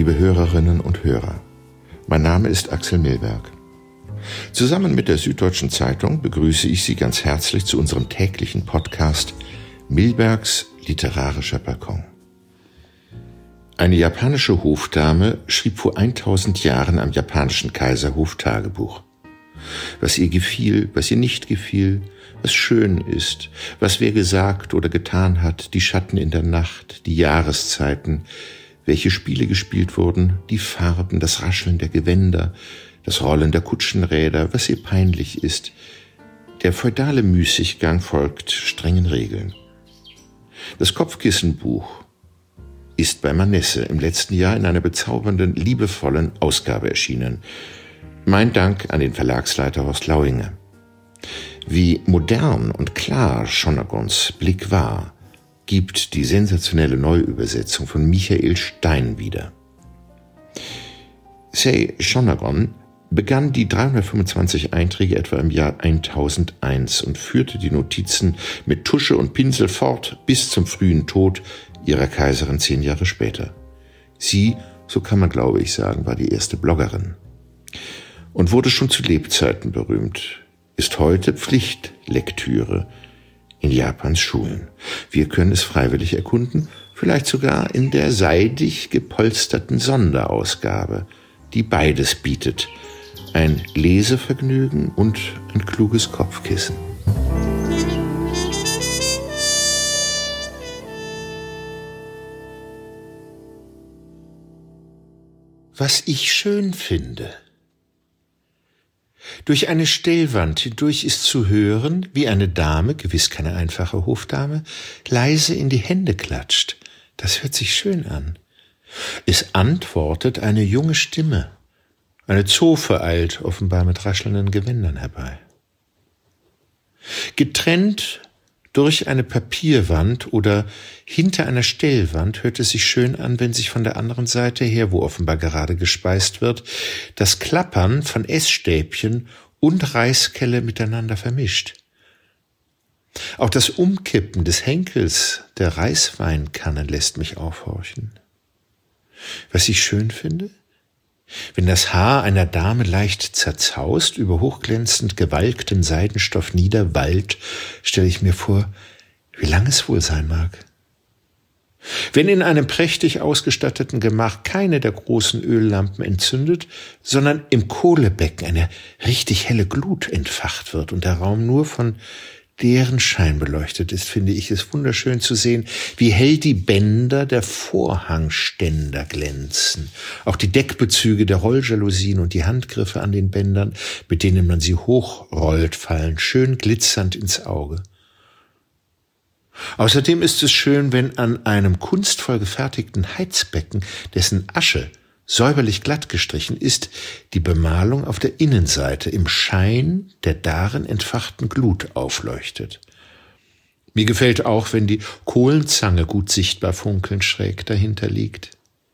liebe Hörerinnen und Hörer. Mein Name ist Axel Milberg. Zusammen mit der Süddeutschen Zeitung begrüße ich Sie ganz herzlich zu unserem täglichen Podcast Milbergs literarischer Balkon. Eine japanische Hofdame schrieb vor 1000 Jahren am japanischen Kaiserhof Tagebuch. Was ihr gefiel, was ihr nicht gefiel, was schön ist, was wer gesagt oder getan hat, die Schatten in der Nacht, die Jahreszeiten, welche Spiele gespielt wurden, die Farben, das Rascheln der Gewänder, das Rollen der Kutschenräder, was ihr peinlich ist. Der feudale Müßiggang folgt strengen Regeln. Das Kopfkissenbuch ist bei Manesse im letzten Jahr in einer bezaubernden, liebevollen Ausgabe erschienen. Mein Dank an den Verlagsleiter Horst Lauinger. Wie modern und klar Shonagons Blick war, gibt die sensationelle Neuübersetzung von Michael Stein wieder. Sei Shonagon begann die 325 Einträge etwa im Jahr 1001 und führte die Notizen mit Tusche und Pinsel fort bis zum frühen Tod ihrer Kaiserin 10 Jahre später. Sie, so kann man glaube ich sagen, war die erste Bloggerin und wurde schon zu Lebzeiten berühmt, ist heute Pflichtlektüre in Japans Schulen. Wir können es freiwillig erkunden, vielleicht sogar in der seidig gepolsterten Sonderausgabe, die beides bietet, ein Lesevergnügen und ein kluges Kopfkissen. Was ich schön finde. Durch eine Stellwand hindurch ist zu hören, wie eine Dame, gewiss keine einfache Hofdame, leise in die Hände klatscht. Das hört sich schön an. Es antwortet eine junge Stimme. Eine Zofe eilt offenbar mit raschelnden Gewändern herbei. Getrennt durch eine Papierwand oder hinter einer Stellwand hört es sich schön an, wenn sich von der anderen Seite her, wo offenbar gerade gespeist wird, das Klappern von Essstäbchen und Reiskelle miteinander vermischt. Auch das Umkippen des Henkels der Reisweinkanne lässt mich aufhorchen. Was ich schön finde? Wenn das Haar einer Dame leicht zerzaust, über hochglänzend gewalkten Seidenstoff niederwallt, stelle ich mir vor, wie lang es wohl sein mag. Wenn in einem prächtig ausgestatteten Gemach keine der großen Öllampen entzündet, sondern im Kohlebecken eine richtig helle Glut entfacht wird und der Raum nur von deren Schein beleuchtet ist, finde ich es wunderschön zu sehen, wie hell die Bänder der Vorhangständer glänzen. Auch die Deckbezüge der Rolljalousien und die Handgriffe an den Bändern, mit denen man sie hochrollt, fallen schön glitzernd ins Auge. Außerdem ist es schön, wenn an einem kunstvoll gefertigten Heizbecken, dessen Asche säuberlich glatt gestrichen ist, die Bemalung auf der Innenseite im Schein der darin entfachten Glut aufleuchtet. Mir gefällt auch, wenn die Kohlenzange gut sichtbar funkelnd schräg dahinter liegt.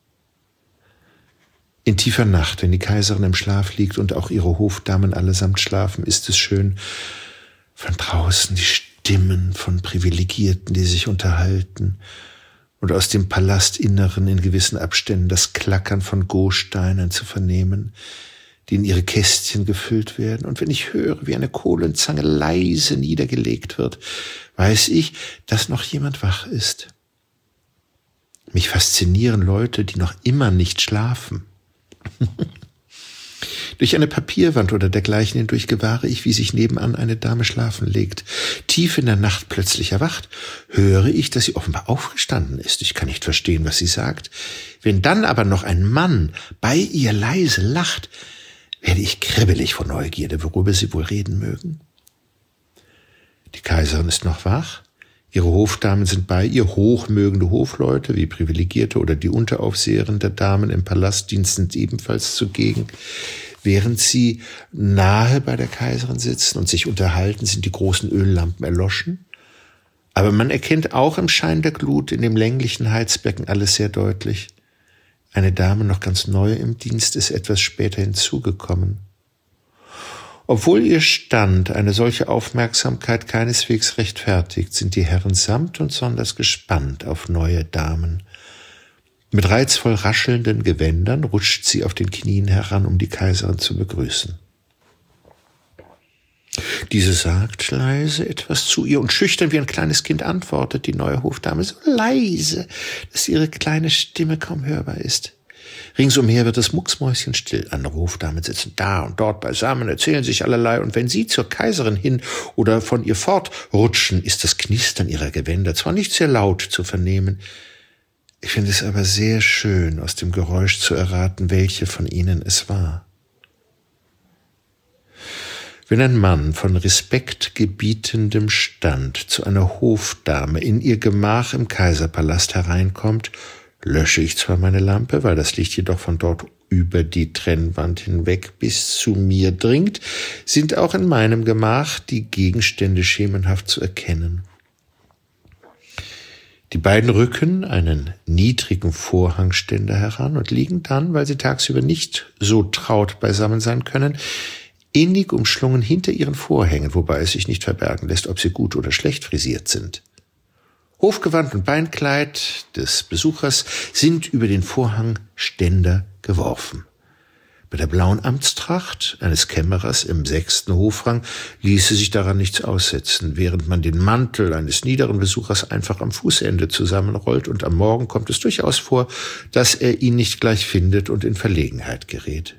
In tiefer Nacht, wenn die Kaiserin im Schlaf liegt und auch ihre Hofdamen allesamt schlafen, ist es schön, von draußen die Stimmen von Privilegierten, die sich unterhalten, und aus dem Palastinneren in gewissen Abständen das Klackern von Go-Steinen zu vernehmen, die in ihre Kästchen gefüllt werden. Und wenn ich höre, wie eine Kohlenzange leise niedergelegt wird, weiß ich, dass noch jemand wach ist. Mich faszinieren Leute, die noch immer nicht schlafen. Durch eine Papierwand oder dergleichen hindurch gewahre ich, wie sich nebenan eine Dame schlafen legt. Tief in der Nacht plötzlich erwacht, höre ich, dass sie offenbar aufgestanden ist. Ich kann nicht verstehen, was sie sagt. Wenn dann aber noch ein Mann bei ihr leise lacht, werde ich kribbelig vor Neugierde, worüber sie wohl reden mögen. Die Kaiserin ist noch wach. Ihre Hofdamen sind bei ihr, hochmögende Hofleute wie Privilegierte oder die Unteraufseherin der Damen im Palastdienst sind ebenfalls zugegen. Während sie nahe bei der Kaiserin sitzen und sich unterhalten, sind die großen Öllampen erloschen. Aber man erkennt auch im Schein der Glut in dem länglichen Heizbecken alles sehr deutlich. Eine Dame, noch ganz neu im Dienst, ist etwas später hinzugekommen. Obwohl ihr Stand eine solche Aufmerksamkeit keineswegs rechtfertigt, sind die Herren samt und sonders gespannt auf neue Damen. Mit reizvoll raschelnden Gewändern rutscht sie auf den Knien heran, um die Kaiserin zu begrüßen. Diese sagt leise etwas zu ihr und schüchtern wie ein kleines Kind antwortet die neue Hofdame so leise, dass ihre kleine Stimme kaum hörbar ist. Ringsumher wird es mucksmäuschenstill. Andere Hofdamen sitzen da und dort beisammen, erzählen sich allerlei, und wenn sie zur Kaiserin hin oder von ihr fortrutschen, ist das Knistern ihrer Gewänder zwar nicht sehr laut zu vernehmen, ich finde es aber sehr schön, aus dem Geräusch zu erraten, welche von ihnen es war. Wenn ein Mann von respektgebietendem Stand zu einer Hofdame in ihr Gemach im Kaiserpalast hereinkommt, lösche ich zwar meine Lampe, weil das Licht jedoch von dort über die Trennwand hinweg bis zu mir dringt, sind auch in meinem Gemach die Gegenstände schemenhaft zu erkennen. Die beiden rücken einen niedrigen Vorhangständer heran und liegen dann, weil sie tagsüber nicht so traut beisammen sein können, innig umschlungen hinter ihren Vorhängen, wobei es sich nicht verbergen lässt, ob sie gut oder schlecht frisiert sind. Hofgewand und Beinkleid des Besuchers sind über den Vorhangständer geworfen. Bei der blauen Amtstracht eines Kämmerers im 6. Hofrang ließe sich daran nichts aussetzen, während man den Mantel eines niederen Besuchers einfach am Fußende zusammenrollt, und am Morgen kommt es durchaus vor, dass er ihn nicht gleich findet und in Verlegenheit gerät.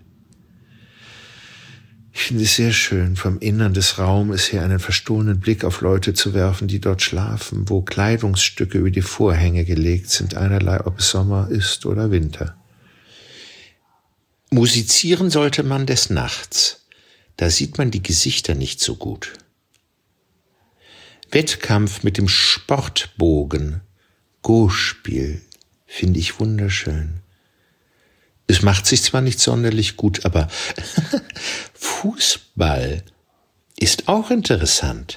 Ich finde es sehr schön, vom Innern des Raumes her einen verstohlenen Blick auf Leute zu werfen, die dort schlafen, wo Kleidungsstücke über die Vorhänge gelegt sind, einerlei, ob es Sommer ist oder Winter. Musizieren sollte man des Nachts, da sieht man die Gesichter nicht so gut. Wettkampf mit dem Sportbogen, Go-Spiel, finde ich wunderschön. Es macht sich zwar nicht sonderlich gut, aber Fußball ist auch interessant.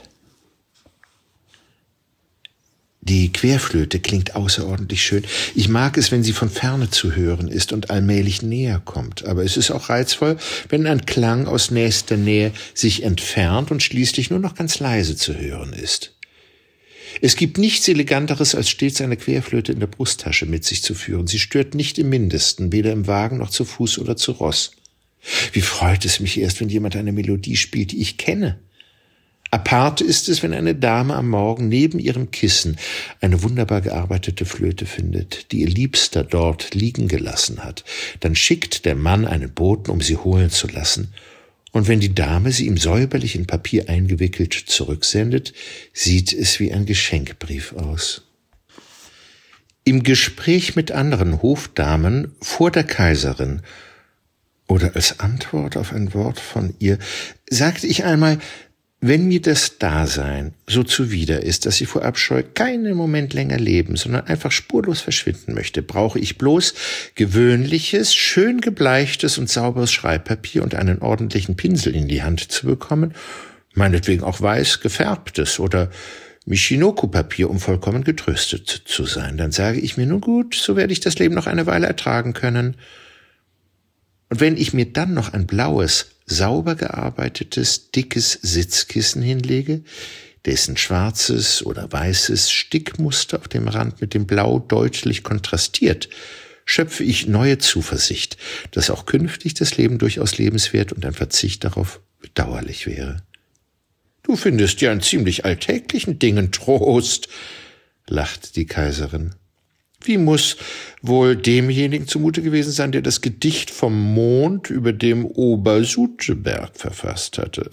Die Querflöte klingt außerordentlich schön. Ich mag es, wenn sie von ferne zu hören ist und allmählich näher kommt. Aber es ist auch reizvoll, wenn ein Klang aus nächster Nähe sich entfernt und schließlich nur noch ganz leise zu hören ist. Es gibt nichts Eleganteres, als stets eine Querflöte in der Brusttasche mit sich zu führen. Sie stört nicht im Mindesten, weder im Wagen noch zu Fuß oder zu Ross. Wie freut es mich erst, wenn jemand eine Melodie spielt, die ich kenne. Apart ist es, wenn eine Dame am Morgen neben ihrem Kissen eine wunderbar gearbeitete Flöte findet, die ihr Liebster dort liegen gelassen hat. Dann schickt der Mann einen Boten, um sie holen zu lassen. Und wenn die Dame sie ihm säuberlich in Papier eingewickelt zurücksendet, sieht es wie ein Geschenkbrief aus. Im Gespräch mit anderen Hofdamen vor der Kaiserin oder als Antwort auf ein Wort von ihr sagte ich einmal: Wenn mir das Dasein so zuwider ist, dass ich vor Abscheu keinen Moment länger leben, sondern einfach spurlos verschwinden möchte, brauche ich bloß gewöhnliches, schön gebleichtes und sauberes Schreibpapier und einen ordentlichen Pinsel in die Hand zu bekommen, meinetwegen auch weiß gefärbtes oder Michinoku-Papier, um vollkommen getröstet zu sein. Dann sage ich mir, nun gut, so werde ich das Leben noch eine Weile ertragen können. Und wenn ich mir dann noch ein blaues, sauber gearbeitetes, dickes Sitzkissen hinlege, dessen schwarzes oder weißes Stickmuster auf dem Rand mit dem Blau deutlich kontrastiert, schöpfe ich neue Zuversicht, dass auch künftig das Leben durchaus lebenswert und ein Verzicht darauf bedauerlich wäre. »Du findest ja in ziemlich alltäglichen Dingen Trost«, lacht die Kaiserin. Wie muss wohl demjenigen zumute gewesen sein, der das Gedicht vom Mond über dem Obersuteberg verfasst hatte?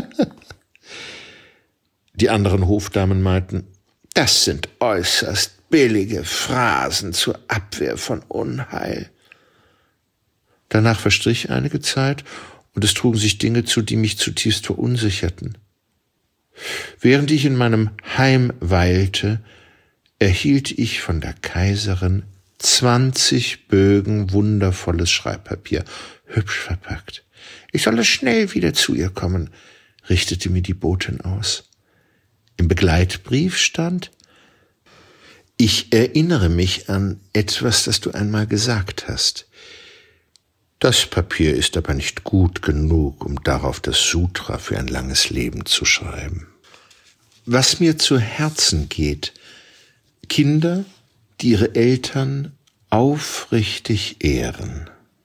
Die anderen Hofdamen meinten, das sind äußerst billige Phrasen zur Abwehr von Unheil. Danach verstrich einige Zeit, und es trugen sich Dinge zu, die mich zutiefst verunsicherten. Während ich in meinem Heim weilte, erhielt ich von der Kaiserin 20 Bögen wundervolles Schreibpapier, hübsch verpackt. Ich solle schnell wieder zu ihr kommen, richtete mir die Botin aus. Im Begleitbrief stand: Ich erinnere mich an etwas, das du einmal gesagt hast. Das Papier ist aber nicht gut genug, um darauf das Sutra für ein langes Leben zu schreiben. Was mir zu Herzen geht: Kinder, die ihre Eltern aufrichtig ehren.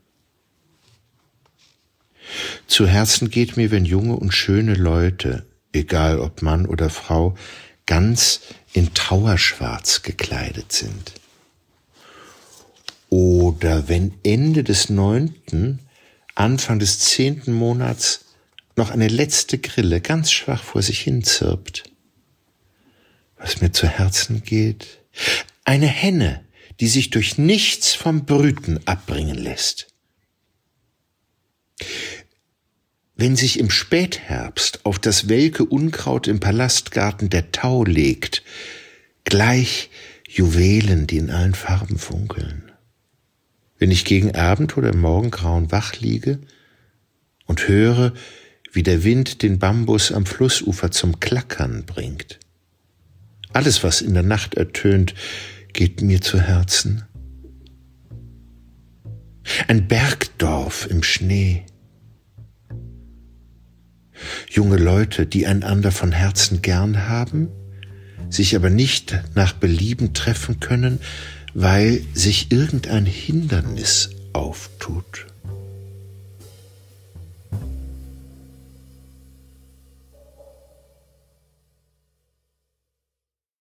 Zu Herzen geht mir, wenn junge und schöne Leute, egal ob Mann oder Frau, ganz in Trauerschwarz gekleidet sind. Oder wenn Ende des 9., Anfang des 10. Monats noch eine letzte Grille ganz schwach vor sich hin zirpt. Was mir zu Herzen geht, eine Henne, die sich durch nichts vom Brüten abbringen lässt. Wenn sich im Spätherbst auf das welke Unkraut im Palastgarten der Tau legt, gleich Juwelen, die in allen Farben funkeln. Wenn ich gegen Abend oder im Morgengrauen wach liege und höre, wie der Wind den Bambus am Flussufer zum Klackern bringt. Alles, was in der Nacht ertönt, geht mir zu Herzen. Ein Bergdorf im Schnee. Junge Leute, die einander von Herzen gern haben, sich aber nicht nach Belieben treffen können, weil sich irgendein Hindernis auftut.